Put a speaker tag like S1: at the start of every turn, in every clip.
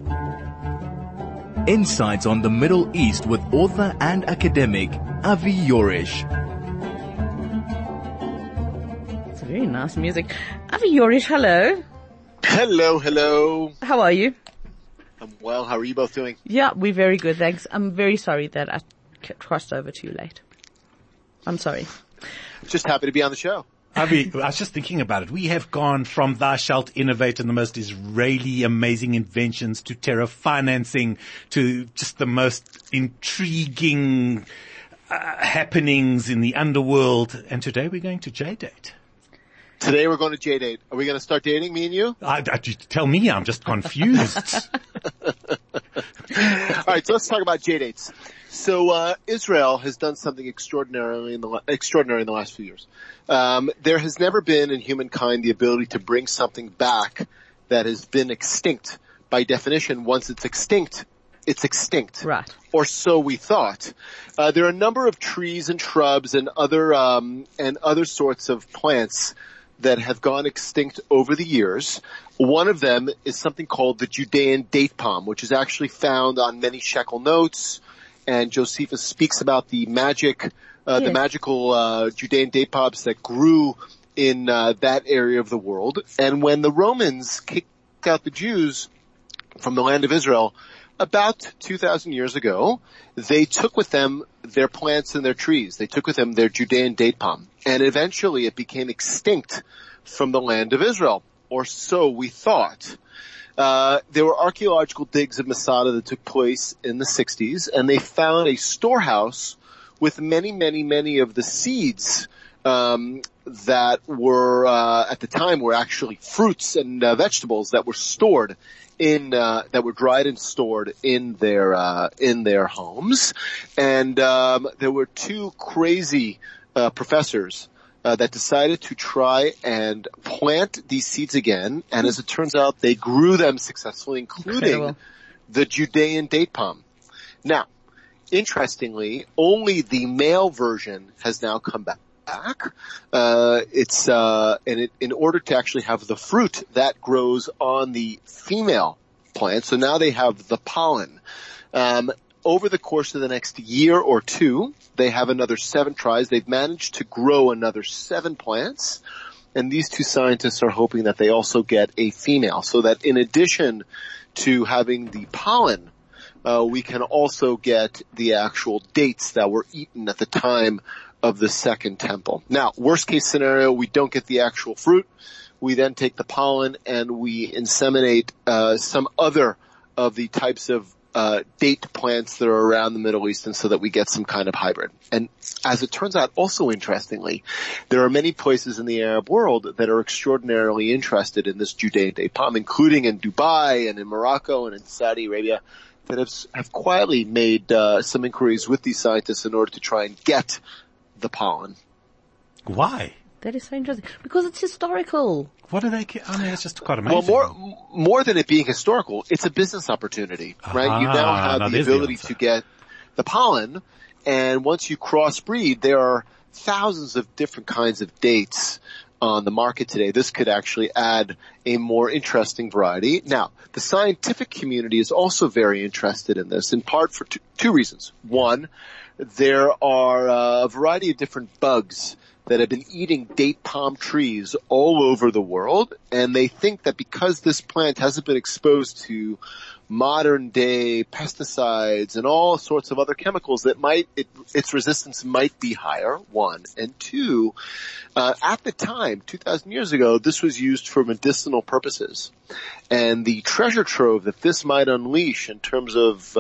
S1: Insights on the Middle East with author and academic Avi Yorish.
S2: It's very nice music. Avi Yorish, hello.
S3: Hello.
S2: How are you?
S3: I'm well. How are you both doing?
S2: Yeah, we're very good, thanks. I'm very sorry that I crossed over to you late. I'm sorry.
S3: Just happy to be on the show.
S4: Avi, I was just thinking about it. We have gone from thou shalt innovate in the most Israeli amazing inventions to terror financing to just the most intriguing happenings in the underworld. And today we're going to J-Date.
S3: Today we're going to J-Date. Are we going to start dating, me and you?
S4: Tell me, I'm just confused.
S3: All right, so let's talk about J-Dates. So Israel has done something extraordinary in the last few years. There has never been in humankind the ability to bring something back that has been extinct. By definition, once it's extinct, it's extinct.
S2: Right.
S3: Or so we thought. There are a number of trees and shrubs and other sorts of plants that have gone extinct over the years. One of them is something called the Judean date palm, which is actually found on many shekel notes. And Josephus speaks about the magical Judean date palms that grew in that area of the world. And when the Romans kicked out the Jews from the land of Israel about 2,000 years ago, they took with them their plants and their trees. They took with them their Judean date palm. And eventually it became extinct from the land of Israel, or so we thought. There were archaeological digs of Masada that took place in the 60s, and they found a storehouse with many of the seeds that were at the time were actually fruits and vegetables that were stored that were dried and stored in their homes. And there were two crazy professors that decided to try and plant these seeds again, and as it turns out, they grew them successfully, including the Judean date palm. Now, interestingly, only the male version has now come back. In order to actually have the fruit that grows on the female plant, so now they have the pollen. Over the course of the next year or two, they have another 7 tries. They've managed to grow another 7 plants, and these two scientists are hoping that they also get a female, so that in addition to having the pollen, we can also get the actual dates that were eaten at the time of the Second Temple. Now, worst case scenario, we don't get the actual fruit. We then take the pollen and we inseminate some other of the types of date plants that are around the Middle East, and so that we get some kind of hybrid. And as it turns out, also interestingly, there are many places in the Arab world that are extraordinarily interested in this Judean date palm, including in Dubai and in Morocco and in Saudi Arabia, that have quietly made some inquiries with these scientists in order to try and get the pollen.
S4: Why?
S2: That is so interesting. Because it's historical.
S4: What do they? I mean, it's just quite amazing.
S3: Well, more than it being historical, it's a business opportunity, right? You now have the ability to get the pollen, and once you crossbreed, there are thousands of different kinds of dates on the market today. This could actually add a more interesting variety. Now, the scientific community is also very interested in this, in part for two reasons. One, there are a variety of different bugs that have been eating date palm trees all over the world, and they think that because this plant hasn't been exposed to modern day pesticides and all sorts of other chemicals, that its resistance might be higher, one. And two, at the time, 2,000 years ago, this was used for medicinal purposes. And the treasure trove that this might unleash in terms of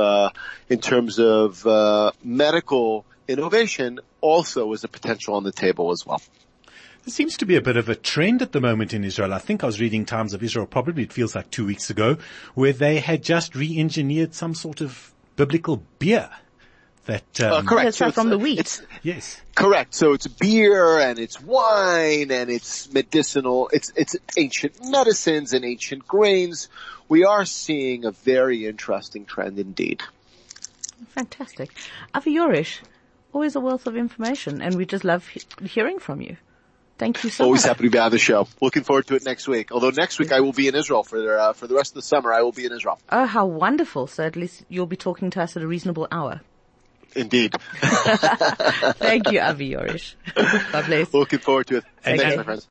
S3: medical innovation also is a potential on the table as well.
S4: There seems to be a bit of a trend at the moment in Israel. I think I was reading Times of Israel, probably it feels like 2 weeks ago, where they had just re-engineered some sort of biblical beer. That
S3: correct.
S2: So from the wheat.
S4: Yes.
S3: Correct. So it's beer and it's wine and it's medicinal. It's ancient medicines and ancient grains. We are seeing a very interesting trend indeed.
S2: Fantastic. Avi Yorish, always a wealth of information, and we just love hearing from you. Thank you so
S3: Always
S2: much.
S3: happy to be on the show. Looking forward to it next week. Although next week I will be in Israel for the rest of the summer. I will be in Israel.
S2: Oh, how wonderful. So at least you'll be talking to us at a reasonable hour.
S3: Indeed.
S2: Thank you, Avi Yorish. God bless.
S3: Looking forward to it.
S2: Thank
S3: Thanks,
S2: you.
S3: my friends.